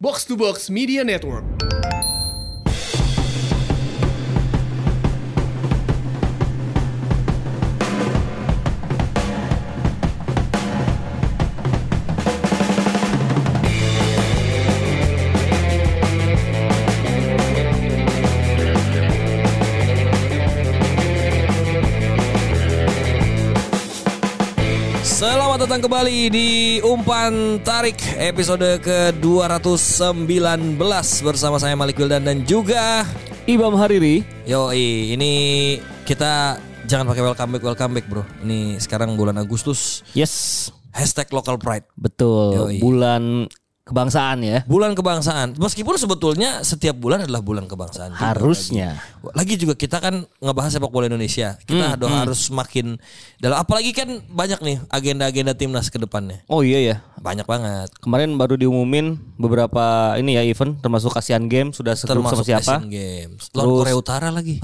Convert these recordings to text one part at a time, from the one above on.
Box to Box Media Network. Selamat datang kembali di Umpan Tarik episode ke-219 bersama saya Malik Wildan dan juga Ibam Hariri. Yoi, ini kita jangan pakai welcome back bro. Ini sekarang bulan Agustus. Yes. #local pride. Betul. Yoi. Bulan kebangsaan ya. Bulan kebangsaan. Meskipun sebetulnya setiap bulan adalah bulan kebangsaan juga. Harusnya. Lagi juga kita kan ngebahas sepak bola Indonesia. Kita harus makin dalam. Apalagi kan banyak nih agenda-agenda timnas ke depannya. Oh iya ya. Banyak banget. Kemarin baru diumumin beberapa ini ya event termasuk Asian Games sudah segrup sama siapa? Asian Games. Lawan Korea Utara lagi.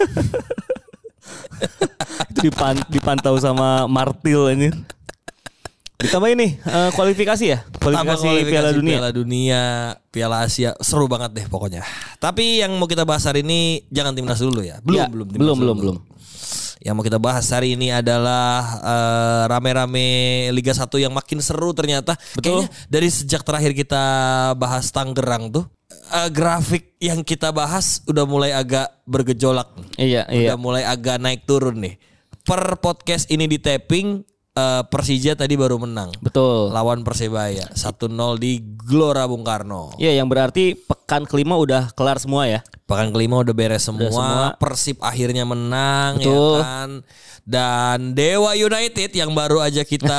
Itu dipantau sama Martil ini. Ditambah ini kualifikasi ya. Kualifikasi Piala Dunia. Piala Dunia, Piala Asia, seru banget deh pokoknya. Tapi yang mau kita bahas hari ini jangan timnas dulu ya. Belum. Yang mau kita bahas hari ini adalah rame-rame Liga 1 yang makin seru ternyata. Betul. Kayaknya dari sejak terakhir kita bahas Tangerang tuh grafik yang kita bahas udah mulai agak bergejolak. Iya. Udah mulai agak naik turun nih. Per podcast ini di taping Persija tadi baru menang. Betul. Lawan Persebaya 1-0 di Gelora Bung Karno. Iya, yang berarti pekan kelima udah kelar semua ya. Pekan kelima udah beres semua. Persib akhirnya menang. Betul. Ya kan. Dan Dewa United yang baru aja kita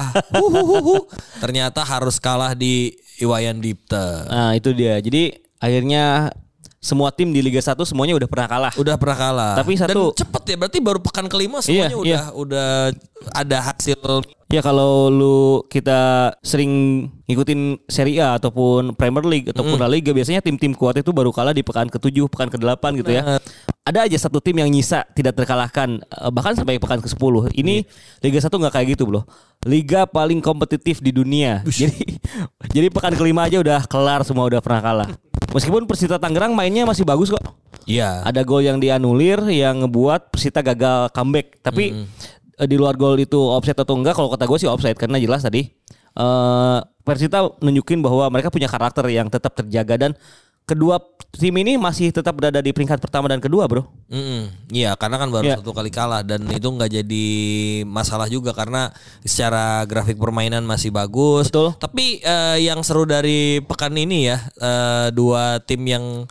ternyata harus kalah di Iwayan Dipte. Nah, itu dia. Jadi akhirnya semua tim di Liga 1 semuanya udah pernah kalah. Udah pernah kalah. Tapi satu dan cepet ya, berarti baru pekan kelima semuanya udah ada hasil. Ya kalau kita sering ngikutin Serie A ataupun Premier League ataupun La Liga, biasanya tim-tim kuat itu baru kalah di pekan ke-7, pekan ke-8 gitu ya. Ada aja satu tim yang nyisa tidak terkalahkan bahkan sampai pekan ke-10. Ini Liga 1 enggak kayak gitu, Bro. Liga paling kompetitif di dunia. Jadi pekan kelima aja udah kelar semua, udah pernah kalah. Meskipun Persita Tangerang mainnya masih bagus kok. Iya. Ada gol yang dianulir yang ngebuat Persita gagal comeback. Tapi di luar gol itu offside atau enggak, kalau kata gue sih offside karena jelas tadi Persita nunjukin bahwa mereka punya karakter yang tetap terjaga dan kedua tim ini masih tetap berada di peringkat pertama dan kedua, bro. Iya, karena kan baru satu kali kalah dan itu nggak jadi masalah juga karena secara grafik permainan masih bagus. Betul. Tapi yang seru dari pekan ini ya, dua tim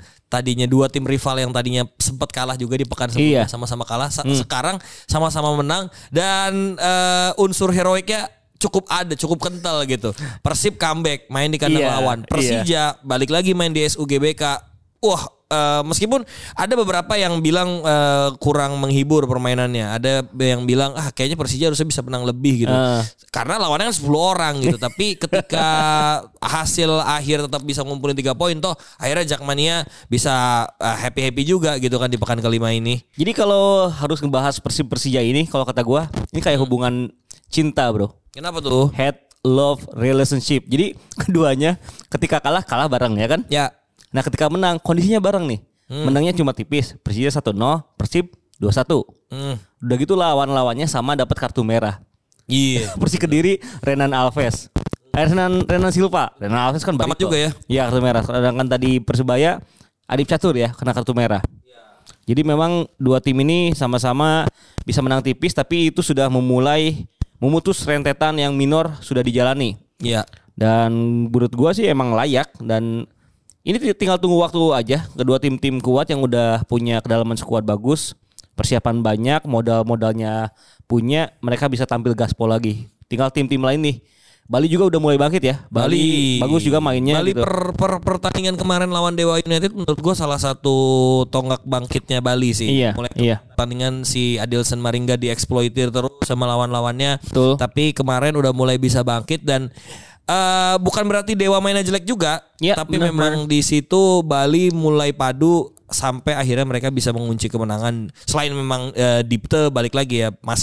rival yang tadinya sempat kalah juga di pekan sebelumnya sama-sama kalah. Sekarang sama-sama menang dan unsur heroiknya cukup kental gitu. Persib comeback main di kandang lawan. Persija balik lagi main di SUGBK. Wah, meskipun ada beberapa yang bilang kurang menghibur permainannya. Ada yang bilang kayaknya Persija harusnya bisa menang lebih gitu. Karena lawannya kan 10 orang gitu. Tapi ketika hasil akhir tetap bisa ngumpulin 3 poin toh akhirnya Jakmania bisa happy-happy juga gitu kan di pekan kelima ini. Jadi kalau harus ngebahas Persija ini, kalau kata gue ini kayak hubungan cinta, bro. Kenapa tuh? Hate love relationship. Jadi keduanya ketika kalah bareng ya kan? Ya. Nah ketika menang kondisinya bareng nih. Menangnya cuma tipis. Persija 1-0, Persib 2-1. Udah gitu lawan-lawannya sama dapat kartu merah. Iya. Persik Kediri Renan Alves. Renan Silva. Renan Alves kan Tamat juga ya? Iya, kartu merah. Sedangkan tadi Persebaya Adip Catur ya kena kartu merah. Jadi memang dua tim ini sama-sama bisa menang tipis, tapi itu sudah memutus rentetan yang minor sudah dijalani. Iya. Dan menurut gua sih emang layak dan ini tinggal tunggu waktu aja. Kedua tim-tim kuat yang udah punya kedalaman skuad bagus, persiapan banyak, modal-modalnya punya, mereka bisa tampil gaspol lagi. Tinggal tim-tim lain nih. Bali juga udah mulai bangkit ya. Bali bagus juga mainnya. Bali gitu. pertandingan kemarin lawan Dewa United menurut gue salah satu tonggak bangkitnya Bali sih. Iya, mulai iya. pertandingan si Adilson Maringga dieksploitir terus sama lawan-lawannya. Betul. Tapi kemarin udah mulai bisa bangkit dan bukan berarti Dewa mainnya jelek juga, ya, tapi memang di situ Bali mulai padu sampai akhirnya mereka bisa mengunci kemenangan. Selain memang Dipte balik lagi ya masih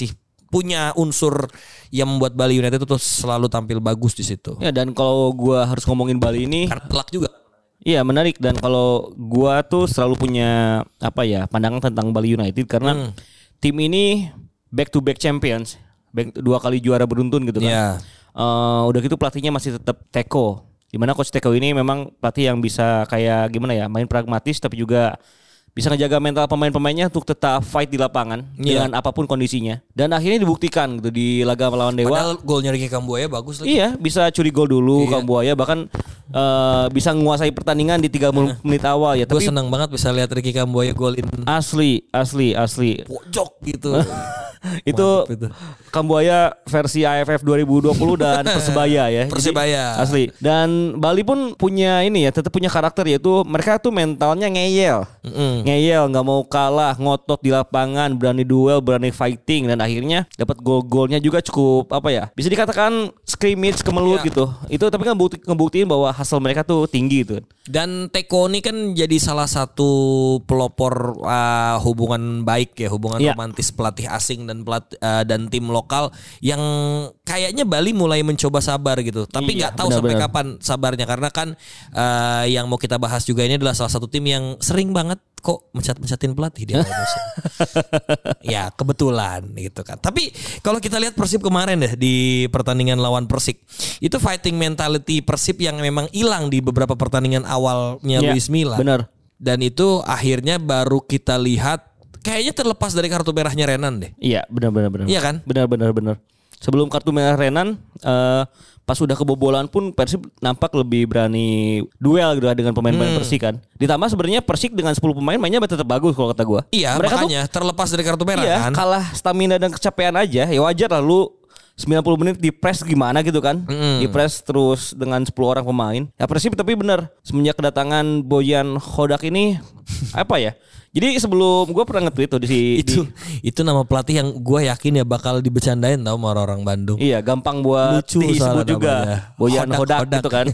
punya unsur yang membuat Bali United itu selalu tampil bagus di situ. Ya, dan kalau gua harus ngomongin Bali ini Karena telak juga. iya menarik, dan kalau gua tuh selalu punya pandangan tentang Bali United karena tim ini back to back champions, 2 kali juara beruntun gitu kan. Iya. Udah gitu pelatihnya masih tetap Teko. Dimana coach Teko ini memang pelatih yang bisa kayak gimana ya, main pragmatis tapi juga bisa ngejaga mental pemain-pemainnya untuk tetap fight di lapangan dengan apapun kondisinya. Dan akhirnya dibuktikan gitu di laga melawan Dewa. Padahal golnya Ricky Kambuaya bagus lagi. Iya, bisa curi gol dulu Kambuaya, bahkan bisa menguasai pertandingan di 3 menit awal ya. Gue Tapi seneng banget bisa lihat Ricky Kambuaya golin asli. pojok gitu. Itu Kambuaya versi AFF 2020 dan Persebaya ya. Persebaya. Jadi, asli. Dan Bali pun punya ini ya, tetap punya karakter, yaitu mereka tuh mentalnya ngeyel. Ngeyel, nggak mau kalah, ngotot di lapangan, berani duel, berani fighting, dan akhirnya dapat gol-golnya juga cukup bisa dikatakan scrimmage kemelut gitu. Itu tapi kan ngebuktiin bahwa hasil mereka tuh tinggi gitu. Dan Teko ini kan jadi salah satu pelopor hubungan baik ya, hubungan romantis pelatih asing dan tim lokal yang kayaknya Bali mulai mencoba sabar gitu. Tapi nggak tahu sampai kapan sabarnya, karena kan yang mau kita bahas juga ini adalah salah satu tim yang sering banget kok mencatin pelatih di awal musim. Ya kebetulan gitu kan. Tapi kalau kita lihat Persib kemarin deh di pertandingan lawan Persik, itu fighting mentality Persib yang memang hilang di beberapa pertandingan awalnya Luis Milla. Benar. Dan itu akhirnya baru kita lihat kayaknya terlepas dari kartu merahnya Renan deh. Iya, benar. Iya kan? Benar. Sebelum kartu merah Renan, pas udah kebobolan pun Persib nampak lebih berani duel gitu dengan pemain-pemain Persik kan. Ditambah sebenarnya Persik dengan 10 pemain mainnya tetap bagus kalau kata gua. Iya, mereka makanya terlepas dari kartu merah kan. Kalah stamina dan kecapean aja, ya wajar lah lu 90 menit di press gimana gitu kan. Di press terus dengan 10 orang pemain. Ya Persib tapi benar, semenjak kedatangan Bojan Hodak ini jadi sebelum gue pernah nge-tweet tuh itu nama pelatih yang gue yakin ya bakal dibecandain tau sama orang Bandung. Iya, gampang buat lucu disebut juga. Bojan Hodak gitu kan.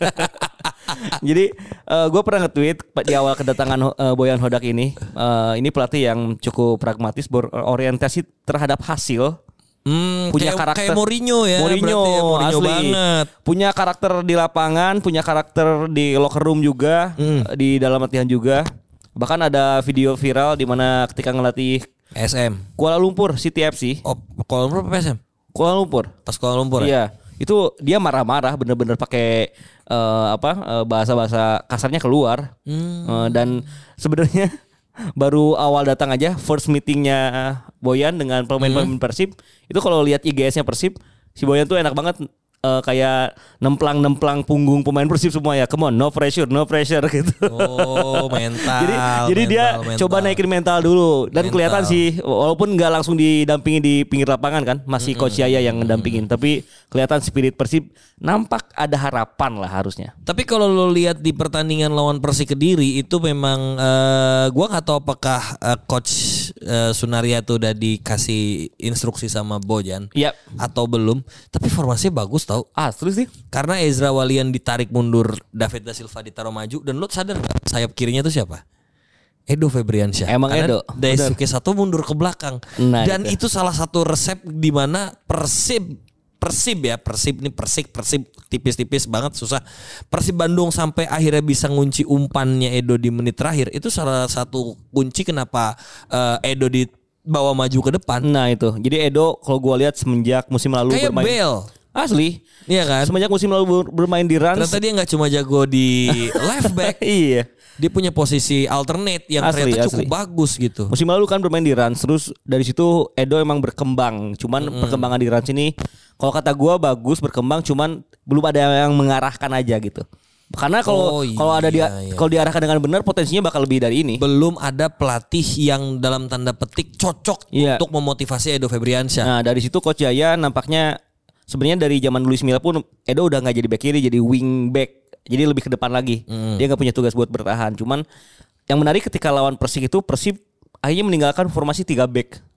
Jadi gue pernah nge-tweet di awal kedatangan Bojan Hodak ini. Ini pelatih yang cukup pragmatis, berorientasi terhadap hasil. Punya karakter kayak Mourinho ya. Mourinho asli banget. Punya karakter di lapangan, punya karakter di locker room juga, di dalam latihan juga. Bahkan ada video viral di mana ketika ngelatih SM Kuala Lumpur City FC. Oh, Kuala Lumpur apa PSM? Kuala Lumpur. Pas Kuala Lumpur ya? Iya. Itu dia marah-marah, bener-bener pakai bahasa-bahasa kasarnya keluar. Dan sebenarnya baru awal datang aja first meetingnya Boyan dengan pemain-pemain Persib. Itu kalau lihat IGS-nya Persib, si Boyan tuh enak banget. Kayak nemplang punggung pemain Persib semua ya. Come on, no pressure gitu. Oh, mental. Jadi dia coba naikin mental dulu. Dan kelihatan sih, walaupun nggak langsung didampingi di pinggir lapangan kan, masih Coach Yaya yang ngedampingin. Tapi kelihatan spirit Persib nampak ada harapan lah harusnya. Tapi kalau lo lihat di pertandingan lawan Persik Kediri itu memang gua nggak tahu apakah Coach Sunaria tuh udah dikasih instruksi sama Bojan atau belum. Tapi formasinya bagus tau. Terus sih. Karena Ezra Walian ditarik mundur, David Da Silva ditaruh maju, dan lo sadar gak sayap kirinya tuh siapa? Edo Febriansyah. Emang karena Edo. Daisuke Sato mundur ke belakang. Nah, dan itu salah satu resep di mana Persib tipis-tipis banget, susah. Persib Bandung sampai akhirnya bisa ngunci umpannya Edo di menit terakhir. Itu salah satu kunci kenapa Edo dibawa maju ke depan. Nah itu. Jadi Edo kalau gue lihat semenjak musim lalu kayak bermain Bell. Asli. Iya kan? Semenjak musim lalu bermain di Rans. Ternyata dia gak cuma jago di left back. Iya. Dia punya posisi alternate yang ternyata cukup bagus gitu. Musim lalu kan bermain di Rans, terus dari situ Edo emang berkembang. Cuman perkembangan di Rans ini kalau kata gue bagus, berkembang, cuman belum ada yang mengarahkan aja gitu. Karena kalau kalau diarahkan dengan benar potensinya bakal lebih dari ini. Belum ada pelatih yang dalam tanda petik cocok untuk memotivasi Edo Febriansyah. Nah, dari situ Coach Yaya nampaknya sebenarnya dari zaman Luis Milla pun Edo udah nggak jadi back kiri, jadi wing back. Jadi lebih ke depan lagi. Dia nggak punya tugas buat bertahan. Cuman yang menarik ketika lawan Persik itu, Persib akhirnya meninggalkan formasi 3 back.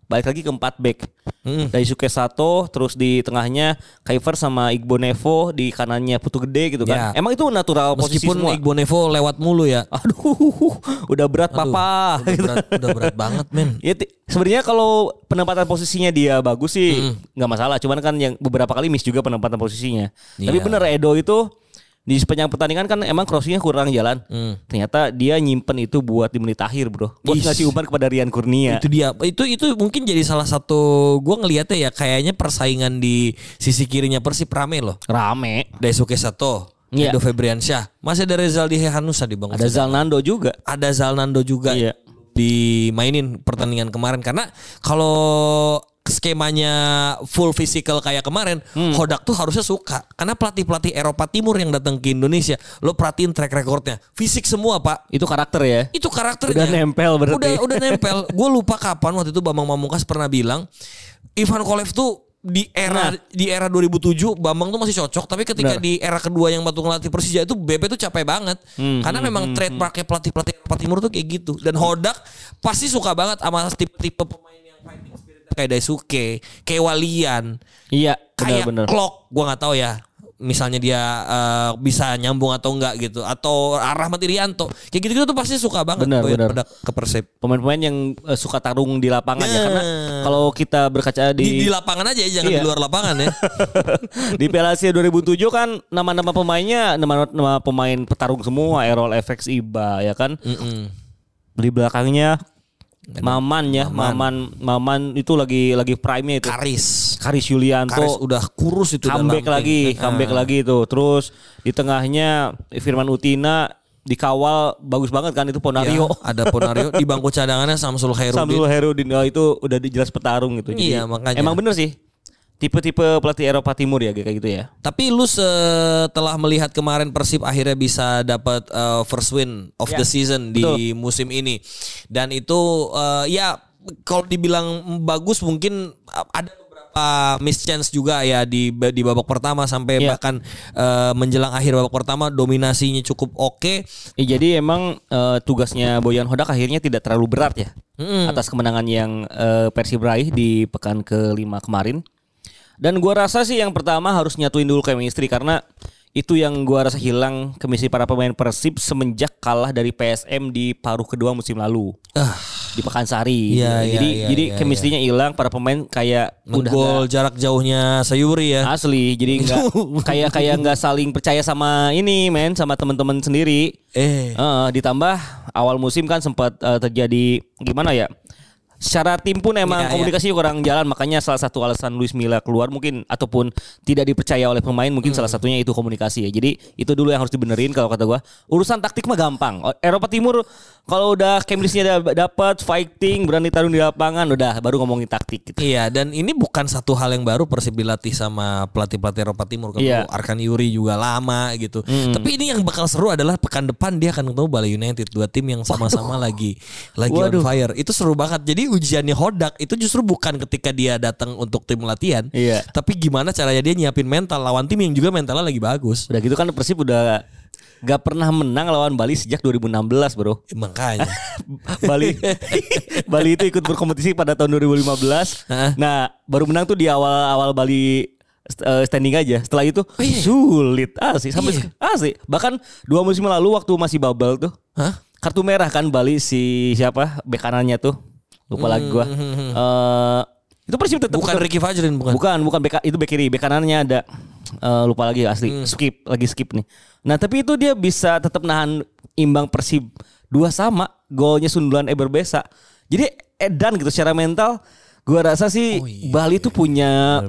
balik lagi ke 4 back. Daisuke Sato, terus di tengahnya Kaifer sama Igbo Nevo, di kanannya Putu Gede gitu kan. Emang itu natural posisi semua. Meskipun Igbo Nevo lewat mulu ya. Aduh, udah berat papa. Udah berat banget men. Ya sebenarnya kalau penempatan posisinya dia bagus sih nggak masalah. Cuman kan yang beberapa kali miss juga penempatan posisinya. Tapi bener Edo itu di sepanjang pertandingan kan emang crossingnya kurang jalan. Ternyata dia nyimpen itu buat di menit akhir bro. Buat ngasih umpan kepada Rian Kurnia. Itu dia. Itu mungkin jadi salah satu gue ngelihatnya ya kayaknya persaingan di sisi kirinya Persib rame loh. Rame. Daisuke Sato, Edo Febriansyah, masih ada Rezaldi Hehanusa di bangku. Ada Zalnando juga. Ada Zalnando juga. Iya. Dimainin pertandingan kemarin karena kalau skemanya full physical kayak kemarin, Hodak tuh harusnya suka karena pelatih-pelatih Eropa Timur yang datang ke Indonesia, lo perhatiin track recordnya, fisik semua pak. Itu karakter ya? Itu karakternya. Udah nempel berarti. Udah nempel. Gue lupa kapan waktu itu Bambang Pamungkas pernah bilang Ivan Kolev tuh di era 2007 Bambang tuh masih cocok, tapi ketika di era kedua yang Batu ngelatih Persija itu BP tuh capek banget karena memang trademarknya pelatih-pelatih Eropa Timur tuh kayak gitu. Dan Hodak pasti suka banget sama tipe-tipe pemain yang fighting spirit kayak Daisuke, kayak Walian. Iya, kayak benar. Klok, gue nggak tahu ya. Misalnya dia bisa nyambung atau enggak gitu, atau Rahmat Irianto, kayak gitu-gitu tuh pasti suka banget bener. Ke Persib. Pemain-pemain yang suka tarung di lapangan ya, karena kalau kita berkaca di lapangan aja ya, jangan di luar lapangan ya. Di Piala Asia 2007 kan nama-nama pemainnya nama pemain petarung semua, Errol FX Iba ya kan. Di belakangnya Maman itu lagi prime-nya itu. Karis Yulianto. Karis udah kurus itu. Comeback lagi itu. Terus di tengahnya Firman Utina dikawal bagus banget kan itu Ponario. Ya, ada Ponario di bangku cadangannya Samsul Herudin. Itu udah jelas petarung gitu. Jadi, makanya. Emang bener sih. Tipe-tipe pelatih Eropa Timur ya kayak gitu ya. Tapi lu setelah melihat kemarin Persib akhirnya bisa dapat first win of the season di musim ini. Dan itu ya kalau dibilang bagus mungkin ada beberapa mischance juga ya di babak pertama sampai bahkan menjelang akhir babak pertama dominasinya cukup oke. Jadi emang tugasnya Boyan Hodak akhirnya tidak terlalu berat ya atas kemenangan yang Persib raih di pekan ke-5 kemarin. Dan gua rasa sih yang pertama harus nyatuin dulu chemistry karena itu yang gua rasa hilang chemistry para pemain Persib semenjak kalah dari PSM di paruh kedua musim lalu. Di Pekansari. Jadi chemistry-nya hilang, para pemain kayak menggol jarak jauhnya Sayuri ya. Asli, jadi kayak enggak saling percaya sama sama teman-teman sendiri. Ditambah awal musim kan sempat terjadi gimana ya? Secara tim pun emang komunikasi kurang jalan, makanya salah satu alasan Luis Milla keluar mungkin ataupun tidak dipercaya oleh pemain mungkin salah satunya itu komunikasi ya. Jadi itu dulu yang harus dibenerin kalau kata gua. Urusan taktik mah gampang. Eropa Timur kalau udah chemistry-nya dapat, fighting, berani tarung di lapangan, udah baru ngomongin taktik gitu. Iya, dan ini bukan satu hal yang baru Persib dilatih sama pelatih-pelatih Eropa Timur. Kalau Arkan Yuri juga lama gitu. Tapi ini yang bakal seru adalah pekan depan dia akan ketemu Bali United, dua tim yang sama-sama lagi on fire. Itu seru banget. Jadi ujiannya Hodak itu justru bukan ketika dia datang untuk tim latihan, tapi gimana caranya dia nyiapin mental lawan tim yang juga mentalnya lagi bagus. Udah gitu kan Persib udah gak pernah menang lawan Bali sejak 2016 bro. Makanya Bali itu ikut berkompetisi pada tahun 2015. Nah baru menang tuh di awal Bali standing aja. Setelah itu sulit asli asli. Bahkan 2 musim lalu waktu masih bubble tuh kartu merah kan Bali si siapa bek kanannya tuh. Lupa lagi gua. Itu Persib tetap bukan Ricky Fajrin bukan itu bek kiri, bek kanannya ada lupa lagi asli. Skip nih. Nah, tapi itu dia bisa tetap nahan imbang Persib 2-2, golnya sundulan Eber Besa. Jadi edan gitu secara mental. Gua rasa sih Bali tuh punya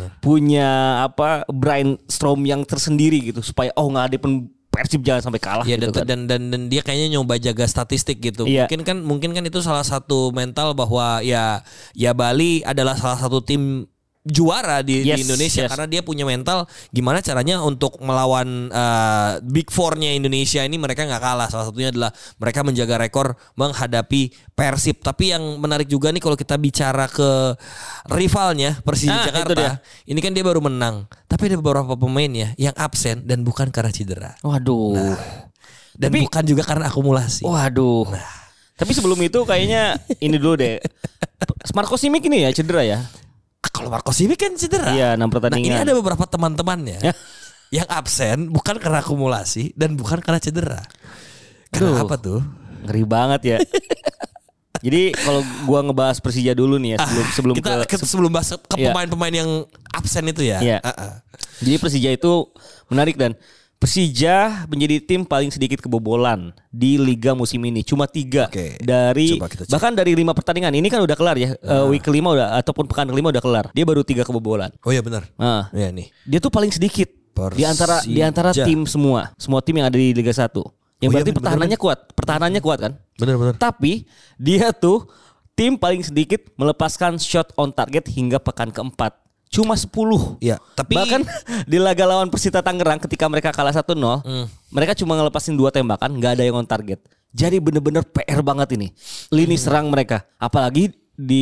brainstorm yang tersendiri gitu supaya enggak ada Persib jangan sampai kalah gitu kan. Dan dia kayaknya nyoba jaga statistik gitu. Mungkin kan itu salah satu mental bahwa ya Bali adalah salah satu tim juara di Indonesia karena dia punya mental gimana caranya untuk melawan Big Four-nya Indonesia ini mereka nggak kalah. Salah satunya adalah mereka menjaga rekor menghadapi Persib. Tapi yang menarik juga nih kalau kita bicara ke rivalnya Persija Jakarta, ini kan dia baru menang. Tapi ada beberapa pemain ya yang absen dan bukan karena cedera. Waduh. Dan bukan juga karena akumulasi. Waduh. Tapi sebelum itu kayaknya ini dulu deh. Marco Simic ini ya cedera ya? Kalau Marco Simic kan cedera. Iya, 6 pertandingan. Nah, ini ada beberapa teman-temannya yang absen bukan karena akumulasi dan bukan karena cedera. Kenapa tuh? Ngeri banget ya. Jadi kalau gua ngebahas Persija dulu nih ya sebelum sebelum bahas ke pemain-pemain yang absen itu ya. Iya. Jadi Persija itu menarik dan Persija menjadi tim paling sedikit kebobolan di liga musim ini. Cuma 3 dari bahkan dari 5 pertandingan. Ini kan udah kelar ya. Week kelima udah ataupun pekan kelima udah kelar. Dia baru 3 kebobolan. Oh iya benar. Ya nih. Dia tuh paling sedikit di antara tim semua tim yang ada di Liga 1. Yang berarti pertahanannya kuat kan? Benar. Tapi dia tuh tim paling sedikit melepaskan shot on target hingga pekan keempat. Cuma 10. Iya, tapi bahkan di laga lawan Persita Tangerang ketika mereka kalah 1-0, mereka cuma ngelepasin 2 tembakan, enggak ada yang on target. Jadi bener-bener PR banget ini. Lini serang mereka, apalagi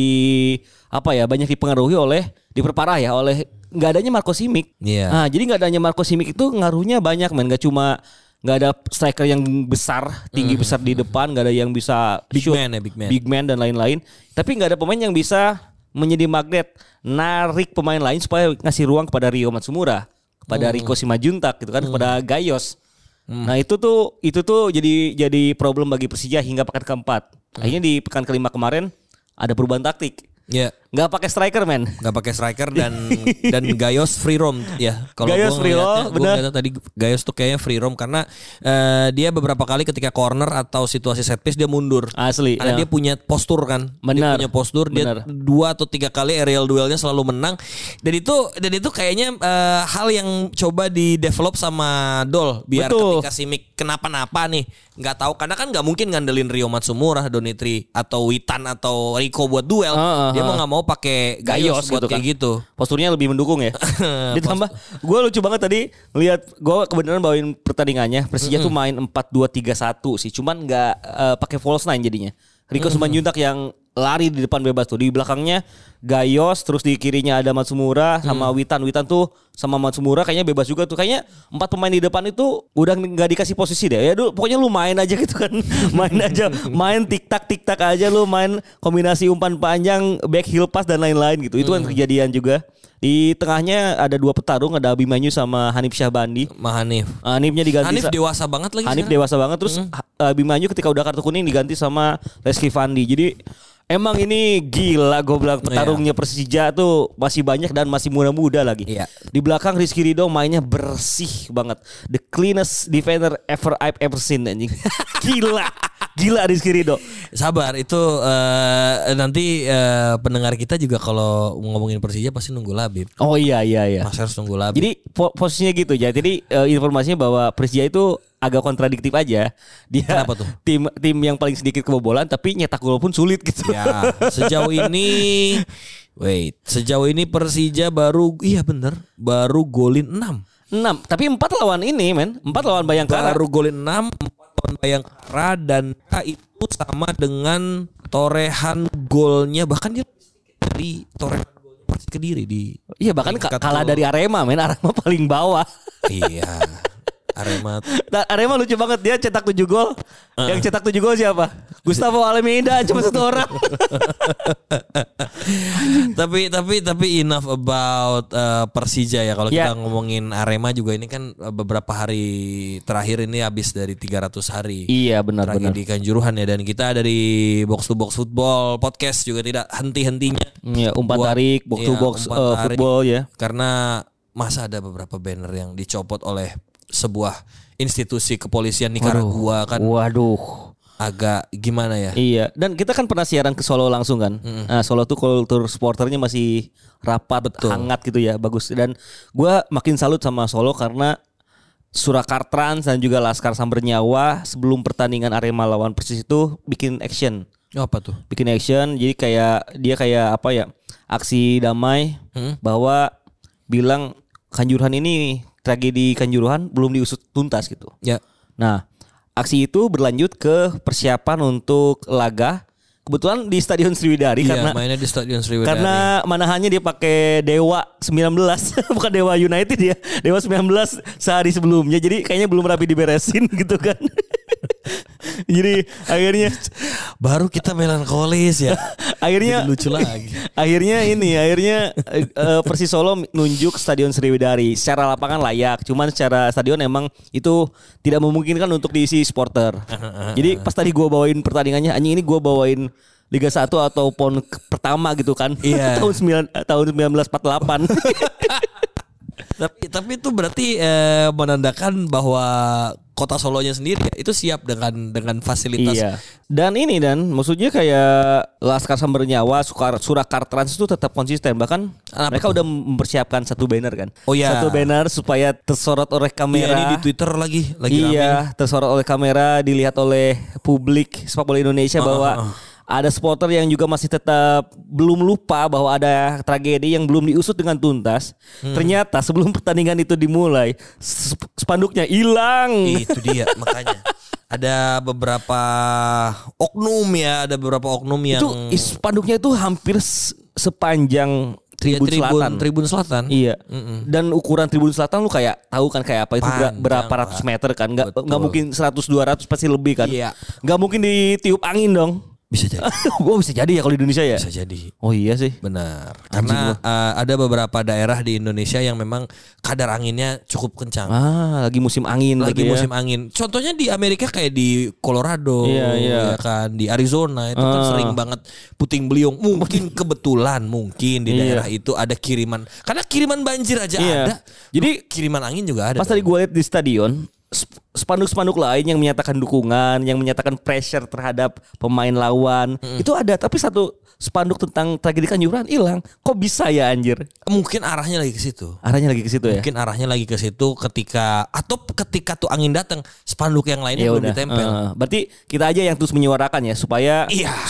banyak dipengaruhi diperparah ya oleh enggak adanya Marco Simic. Yeah. Nah, jadi enggak adanya Marco Simic itu ngaruhnya banyak, nggak ada striker yang tinggi besar di depan, nggak ada yang bisa big man dan lain-lain. Tapi nggak ada pemain yang bisa menjadi magnet, narik pemain lain supaya ngasih ruang kepada Rio Matsumura, kepada Rico Simajuntak gitu kan, kepada Gayos. Nah itu tuh jadi problem bagi Persija hingga pekan keempat. Akhirnya di pekan kelima kemarin ada perubahan taktik. Ya, nggak pakai striker nggak pakai striker dan Gayos free roam ya. Kalau gue ngeliatnya tadi Gayos tuh kayaknya free roam karena dia beberapa kali ketika corner atau situasi set piece dia mundur. Asli. Karena dia punya postur kan. Benar. Dia punya postur. Dia 2 atau 3 kali aerial duelnya selalu menang. Dan itu kayaknya hal yang coba di develop sama Dol biar ketika Simic kenapa-napa nih nggak tahu karena kan nggak mungkin ngandelin Rio Matsumura, Donitri atau Witan atau Rico buat duel. Dia mau nggak mau pakai Gayos buat gitu kayak kan. gitu. Posturnya lebih mendukung ya. Ditambah gue lucu banget tadi lihat gue kebenaran bawain pertandingannya. Persija tuh main 4-2-3-1 sih. Cuman nggak pakai false nine jadinya. Rico Simanjuntak yang lari di depan bebas tuh. Di belakangnya Gayos, terus di kirinya ada Matsumura sama Witan. Witan tuh sama Matsumura kayaknya bebas juga tuh. Kayaknya 4 pemain di depan itu udah nggak dikasih posisi deh. Ya dulu pokoknya lu main aja gitu kan. Main tik-tak aja lu, main kombinasi umpan panjang, back heel pass dan lain-lain gitu. Itu kan kejadian juga. Di tengahnya ada 2 petarung, ada Abimanyu sama Hanif Syahbandi. Hanifnya diganti. Hanif dewasa banget lagi. Hanif dewasa banget terus Abimanyu ketika udah kartu kuning diganti sama Reski Fandi. Jadi emang ini gila gue bilang petarungnya Persija tuh masih banyak dan masih muda-muda lagi. Di belakang Rizky Ridho mainnya bersih banget. The cleanest defender I've ever seen anjing. Gila Rizky Ridho. Sabar itu nanti pendengar kita juga kalau ngomongin Persija pasti nunggu Labib. Oh iya. Mas harus nunggu Labib. Jadi posisinya gitu ya. Jadi informasinya bahwa Persija itu agak kontradiktif aja. Dia kenapa tuh? Tim yang paling sedikit kebobolan tapi nyetak gol pun sulit gitu. Ya, sejauh ini Persija baru golin 6. Tapi 4 lawan ini 4 lawan Bayangkara. Baru golin 6, 4 lawan Bayangkara dan itu sama dengan torehan golnya bahkan dia dari torehan golnya Persik Kediri di. Iya bahkan kalah dari Arema Arema paling bawah. Iya. Arema lucu banget, dia cetak 7 gol. Yang cetak 7 gol siapa? Gustavo Almeida cuma 1 orang. tapi enough about Persija ya. Kalau kita ngomongin Arema juga ini kan beberapa hari terakhir ini habis dari 300 hari. Iya benar. Di Kanjuruhan ya, dan kita dari Box to Box Football Podcast juga tidak henti-hentinya. Iya, umpan tarik Box to Box Football ya. Karena masa ada beberapa banner yang dicopot oleh sebuah institusi kepolisian Nicaragua kan. Waduh. Agak gimana ya? Iya. Dan kita kan pernah siaran ke Solo langsung kan. Nah Solo tuh kultur supporternya masih rapat, hangat gitu ya, bagus. Dan gue makin salut sama Solo karena Surakartrans dan juga Laskar Sambernyawa sebelum pertandingan Arema lawan Persis itu bikin action. Apa tuh? Bikin action. Jadi kayak apa ya? Aksi damai bahwa bilang Kanjuruhan ini, tragedi Kanjuruhan belum diusut tuntas gitu. Ya. Nah, aksi itu berlanjut ke persiapan untuk laga. Kebetulan di Stadion Sriwidari karena mainnya di Stadion Sriwidari. Karena manahannya dia pakai Dewa 19, bukan Dewa United ya. Dewa 19 sehari sebelumnya. Jadi kayaknya belum rapi diberesin gitu kan. Jadi akhirnya baru kita melankolis ya. akhirnya jadi lucu lagi. Akhirnya Persis Solo nunjuk Stadion Sriwidari. Secara lapangan layak, cuman secara stadion emang itu tidak memungkinkan untuk diisi supporter. Jadi pas tadi gue bawain pertandingannya, anjing ini gue bawain Liga 1 atau PON pertama gitu kan. Iya. tahun 1948. Tapi itu berarti menandakan bahwa Kota Solonya sendiri ya, itu siap dengan fasilitas. Iya. Dan maksudnya kayak Laskar Samber Nyawa, Surakarta Trans itu tetap konsisten. Bahkan mereka udah mempersiapkan satu banner kan. Oh iya. Satu banner supaya tersorot oleh kamera. Iya, ini di Twitter lagi Iya, tersorot oleh kamera, dilihat oleh publik sepak bola Indonesia bahwa ada supporter yang juga masih tetap belum lupa bahwa ada tragedi yang belum diusut dengan tuntas. Ternyata sebelum pertandingan itu dimulai, spanduknya hilang. Itu dia makanya. Ada beberapa oknum yang itu spanduknya itu hampir sepanjang Tribun Selatan. Iya. Dan ukuran Tribun Selatan lu kayak tahu kan kayak apa itu berapa ratus meter kan? Enggak mungkin 100-200 pasti lebih kan? Iya. Enggak mungkin ditiup angin dong. Bisa jadi. Bisa jadi ya kalau di Indonesia ya. Bisa jadi. Oh iya sih. Benar. Karena ada beberapa daerah di Indonesia yang memang kadar anginnya cukup kencang. Lagi musim angin. Lagi musim angin. Contohnya di Amerika kayak di Colorado, ya kan, di Arizona itu kan sering banget puting beliung. Mungkin kebetulan di daerah itu ada kiriman. Karena kiriman banjir aja ada. Jadi kiriman angin juga ada. Pas tadi gue lihat di stadion, spanduk-spanduk lain yang menyatakan dukungan, yang menyatakan pressure terhadap pemain lawan, itu ada. Tapi satu spanduk tentang tragedi Kanjuruhan hilang. Kok bisa ya anjir? Mungkin arahnya lagi ke situ. Mungkin arahnya lagi ke situ ketika tuh angin datang, spanduk yang lainnya belum ditempel. Berarti kita aja yang terus menyuarakan ya supaya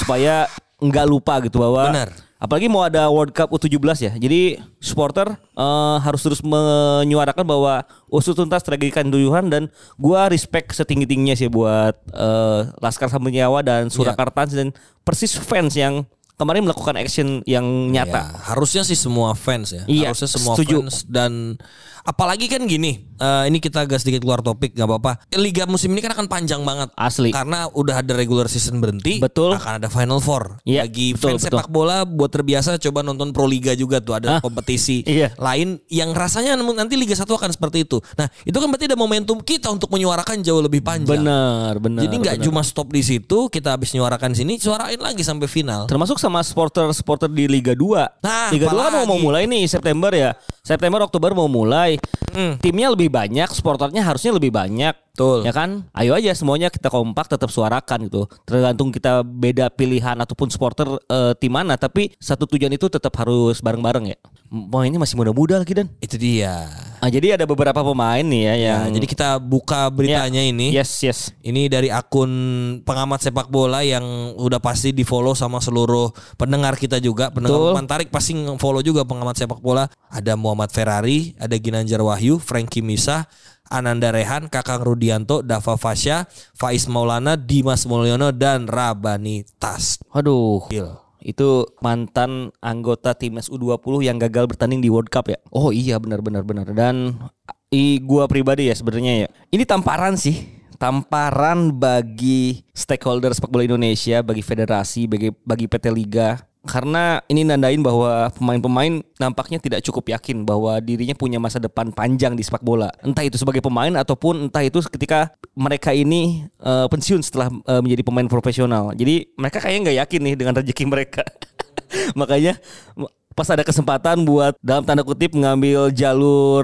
nggak lupa gitu bahwa. Benar. Apalagi mau ada World Cup U17 ya. Jadi supporter harus terus menyuarakan bahwa usut tuntas tragedi Kanjuruhan, dan gua respect setinggi-tingginya sih buat Laskar Samber Nyawa dan Surakarta dan Persis fans yang kemarin melakukan action yang nyata. Harusnya sih semua fans ya. Harusnya semua fans. Dan apalagi kan gini, ini kita agak sedikit keluar topik, gak apa-apa. Liga musim ini kan akan panjang banget. Asli. Karena udah ada regular season berhenti. Betul. Akan ada Final Four. Iya, Bagi fans sepak bola buat terbiasa coba nonton Pro Liga juga tuh. Ada kompetisi lain yang rasanya nanti Liga 1 akan seperti itu. Nah itu kan berarti ada momentum kita untuk menyuarakan jauh lebih panjang. Benar. Jadi gak cuma stop di situ, kita habis menyuarakan sini, suarain lagi sampai final. Termasuk sama supporter di Liga 2. Liga 2 kan mau mulai nih September ya. September Oktober mau mulai. Timnya lebih banyak, supporternya harusnya lebih banyak. Betul. Ya kan? Ayo aja semuanya kita kompak tetap suarakan gitu. Tergantung kita beda pilihan ataupun supporter tim mana, tapi satu tujuan itu tetap harus bareng-bareng ya. Pemainnya masih muda-muda lagi dan. Itu dia. Jadi ada beberapa pemain nih ya yang jadi kita buka beritanya ini. Yes. Ini dari akun pengamat sepak bola yang udah pasti di-follow sama seluruh pendengar kita juga. Pendengar Mantarik pasti follow juga pengamat sepak bola. Ada Muhammad Ferrari, ada Ginanjar Wahyu, Frankie Misah, Ananda Rehan, Kakang Rudianto, Dava Fasya, Faiz Maulana, Dimas Mulyono, dan Rabani Tas. Aduh. Itu mantan anggota timnas U20 yang gagal bertanding di World Cup ya. Oh iya benar. Dan gua pribadi ya sebenarnya ya. Ini tamparan sih. Tamparan bagi stakeholder sepak bola Indonesia, bagi federasi, bagi PT Liga. Karena ini nandain bahwa pemain-pemain nampaknya tidak cukup yakin bahwa dirinya punya masa depan panjang di sepak bola. Entah itu sebagai pemain ataupun entah itu ketika mereka ini pensiun setelah menjadi pemain profesional. Jadi mereka kayaknya nggak yakin nih dengan rezeki mereka. Makanya pas ada kesempatan buat dalam tanda kutip mengambil jalur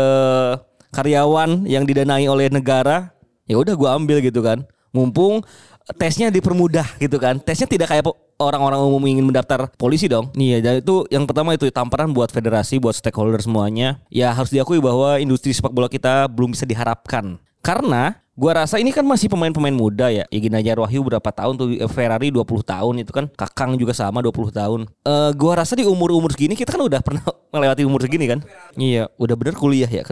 karyawan yang didanai oleh negara, ya udah gue ambil gitu kan. Mumpung tesnya dipermudah gitu kan. Tesnya tidak kayak orang-orang umum ingin mendaftar polisi dong. Nih ya, jadi itu yang pertama itu tamparan buat federasi, buat stakeholder semuanya. Ya harus diakui bahwa industri sepak bola kita belum bisa diharapkan. Karena gua rasa ini kan masih pemain-pemain muda ya. Ginanjar Wahyu berapa tahun tuh, Ferrari 20 tahun itu kan. Kakang juga sama 20 tahun. Gua rasa di umur-umur segini kita kan udah pernah melewati umur segini kan. Iya, udah bener kuliah ya.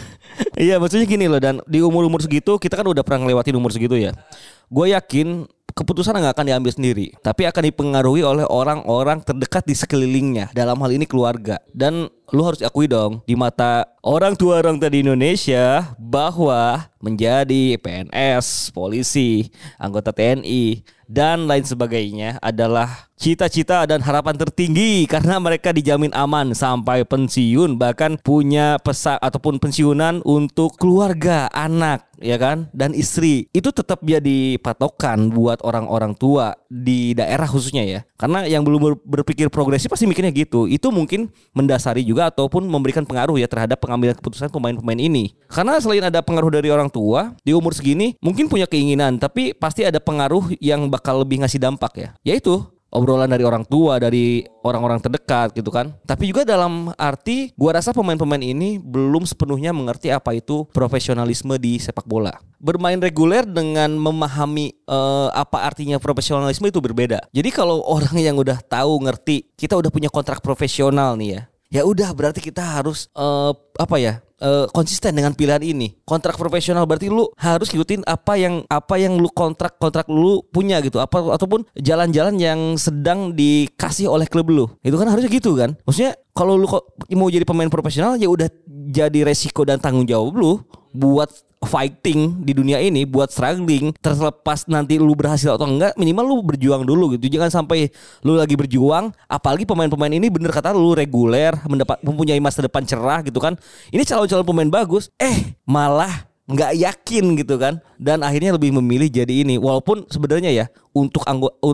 Iya maksudnya gini loh, dan di umur-umur segitu kita kan udah pernah ngelewatin umur segitu ya. Gue yakin keputusan nggak akan diambil sendiri, tapi akan dipengaruhi oleh orang-orang terdekat di sekelilingnya. Dalam hal ini keluarga. Dan lu harus akui dong, di mata orang tua di Indonesia, bahwa menjadi PNS, polisi, anggota TNI, dan lain sebagainya adalah cita-cita dan harapan tertinggi karena mereka dijamin aman sampai pensiun, bahkan punya pesak ataupun pensiunan untuk keluarga, anak, ya kan, dan istri. Itu tetap jadi patokan buat orang-orang tua di daerah khususnya ya. Karena yang belum berpikir progresif pasti mikirnya gitu. Itu mungkin mendasari juga ataupun memberikan pengaruh ya terhadap pengambilan keputusan pemain-pemain ini. Karena selain ada pengaruh dari orang tua di umur segini mungkin punya keinginan, tapi pasti ada pengaruh yang bakal lebih ngasih dampak ya. Yaitu obrolan dari orang tua, dari orang-orang terdekat gitu kan. Tapi juga dalam arti gua rasa pemain-pemain ini belum sepenuhnya mengerti apa itu profesionalisme di sepak bola. Bermain reguler dengan memahami apa artinya profesionalisme itu berbeda. Jadi kalau orang yang udah tahu, ngerti, kita udah punya kontrak profesional nih ya. Ya udah berarti kita harus konsisten dengan pilihan ini. Kontrak profesional berarti lu harus ikutin apa yang lu kontrak lu punya gitu. Ataupun jalan-jalan yang sedang dikasih oleh klub lu. Itu kan harusnya gitu kan. Maksudnya kalau lu mau jadi pemain profesional ya udah jadi resiko dan tanggung jawab lu buat fighting di dunia ini, buat struggling, terlepas nanti lu berhasil atau enggak, minimal lu berjuang dulu gitu. Jangan sampai lu lagi berjuang, apalagi pemain-pemain ini bener kata lu reguler, mempunyai masa depan cerah gitu kan. Ini calon-calon pemain bagus, malah nggak yakin gitu kan, dan akhirnya lebih memilih jadi ini. Walaupun sebenarnya ya untuk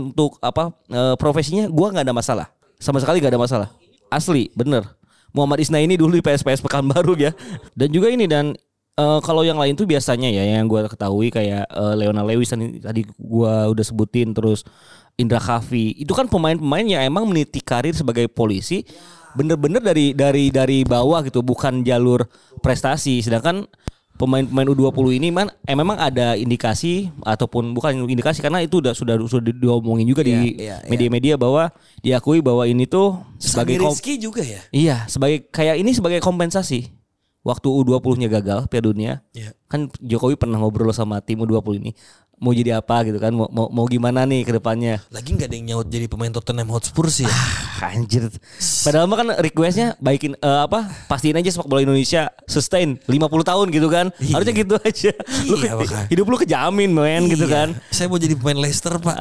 profesinya gua nggak ada masalah, sama sekali nggak ada masalah. Asli, bener. Muhammad Isna ini dulu di PSPS Pekanbaru ya, dan juga ini dan kalau yang lain tuh biasanya ya yang gue ketahui kayak Leona Lewis tadi gue udah sebutin, terus Indra Khafi, itu kan pemain-pemain yang emang meniti karir sebagai polisi bener-bener dari bawah gitu, bukan jalur prestasi. Sedangkan pemain-pemain U20 ini memang ada indikasi ataupun bukan indikasi, karena itu sudah diomongin juga di media-media bahwa diakui bahwa ini tuh sebagai Rizky juga ya. Iya, sebagai kompensasi. Waktu U20-nya gagal Piala Dunia, kan Jokowi pernah ngobrol sama tim U20 ini mau jadi apa gitu kan, mau gimana nih ke depannya. Lagi nggak ada yang nyaut jadi pemain Tottenham Hotspur sih ya. Anjir. Padahal mah kan requestnya baikin pastiin aja sepak bola Indonesia sustain 50 tahun gitu kan. Harusnya gitu aja. Hidup lu kejamin men gitu kan. Saya mau jadi pemain Leicester Pak.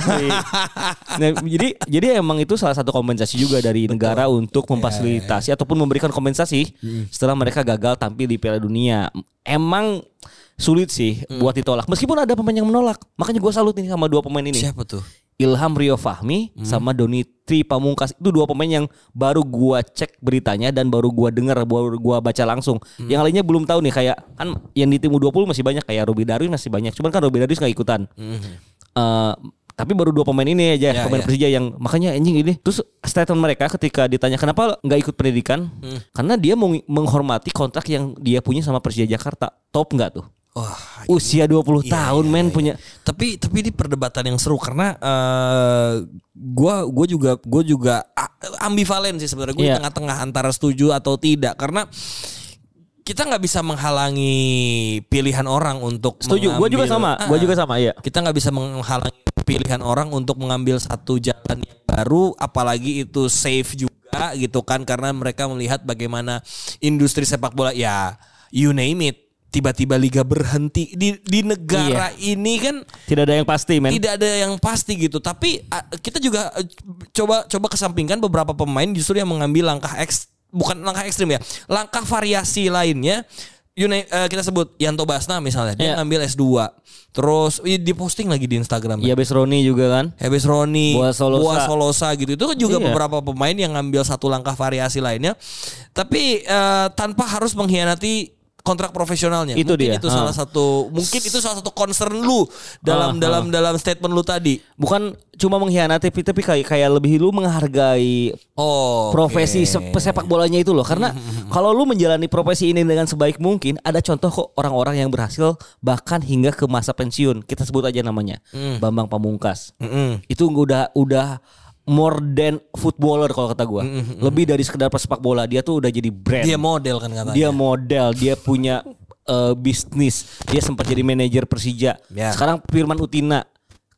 Nah, jadi emang itu salah satu kompensasi juga dari negara untuk memfasilitasi ataupun memberikan kompensasi setelah mereka gagal tampil di Piala Dunia. Emang sulit sih buat ditolak. Meskipun ada pemain yang menolak. Makanya gue salut nih sama dua pemain ini. Siapa tuh? Ilham Rio Fahmi sama Doni Tri Pamungkas. Itu dua pemain yang baru gue cek beritanya dan baru gue dengar, baru gue baca langsung. Yang lainnya belum tahu nih, kayak kan yang di tim U20 masih banyak, kayak Robi Darwis masih banyak. Cuman kan Robi Darwis gak ikutan. Tapi baru dua pemain ini aja, pemain Persija yang makanya anjing ini. Terus statement mereka ketika ditanya kenapa nggak ikut pendidikan, karena dia menghormati kontrak yang dia punya sama Persija Jakarta. Top nggak tuh? Usia 20 tahun men punya. Tapi ini perdebatan yang seru karena gue juga ambivalen sih sebenarnya. Gue di tengah-tengah antara setuju atau tidak, karena kita nggak bisa menghalangi pilihan orang untuk setuju. Gue juga sama ya. Kita nggak bisa menghalangi pilihan orang untuk mengambil satu jalan yang baru, apalagi itu safe juga gitu kan, karena mereka melihat bagaimana industri sepak bola ya you name it. Tiba-tiba liga berhenti di negara ini kan tidak ada yang pasti, men. Tidak ada yang pasti gitu. Tapi kita juga coba kesampingkan beberapa pemain justru yang mengambil bukan langkah ekstrim ya, langkah variasi lainnya. Kita sebut Yanto Basna misalnya, dia ngambil S2. Terus diposting lagi di Instagram. Iya, Hebes Roni juga kan. Hebes Roni, Boa Solosa gitu. Itu kan juga beberapa pemain yang ngambil satu langkah variasi lainnya. Tapi tanpa harus mengkhianati kontrak profesionalnya. Itu mungkin dia. Itu salah satu concern lu dalam statement lu tadi. Bukan cuma mengkhianati, tapi kayak lebih lu menghargai profesi pesepak bolanya itu loh. Karena kalau lu menjalani profesi ini dengan sebaik mungkin, ada contoh kok orang-orang yang berhasil bahkan hingga ke masa pensiun. Kita sebut aja namanya Bambang Pamungkas. Itu udah more than footballer kalau kata gue. Lebih dari sekedar pesepak bola. Dia tuh udah jadi brand. Dia model kan katanya. Dia model. Dia punya bisnis. Dia sempat jadi manajer Persija. Sekarang Firman Utina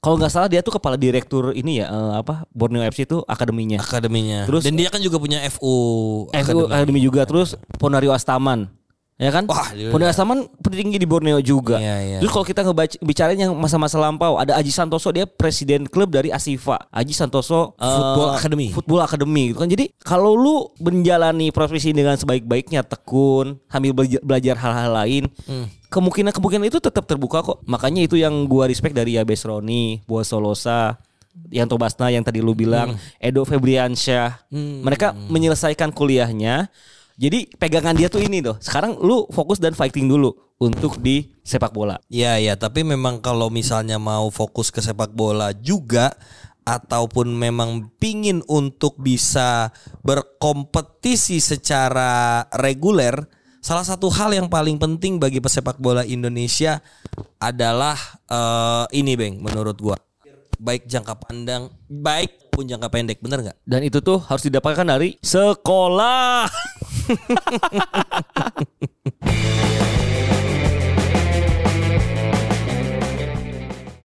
kalau nggak salah dia tuh kepala direktur ini ya Borneo FC itu akademinya. Terus dan dia kan juga punya FU Akademi juga. Terus Ponario Astaman. Ya kan? Wah, Ponario Astaman petinggi di Borneo juga. Iya. Terus kalau kita bicarain yang masa-masa lampau, ada Aji Santoso, dia presiden klub dari Asifa. Aji Santoso Football Academy gitu kan. Jadi kalau lu menjalani profesi dengan sebaik-baiknya, tekun, sambil belajar hal-hal lain, kemungkinan itu tetap terbuka kok. Makanya itu yang gua respect dari Yabes Roni, Boa Solosa, Yanto Basna yang tadi lu bilang, Edo Febriansyah. Mereka menyelesaikan kuliahnya. Jadi pegangan dia tuh ini tuh. Sekarang lu fokus dan fighting dulu untuk di sepak bola. Iya, tapi memang kalau misalnya mau fokus ke sepak bola juga ataupun memang pingin untuk bisa berkompetisi secara reguler, salah satu hal yang paling penting bagi pesepak bola Indonesia adalah ini Bang, menurut gua. Baik jangka pandang, baik pun jangka pendek, bener nggak? Dan itu tuh harus didapatkan dari sekolah.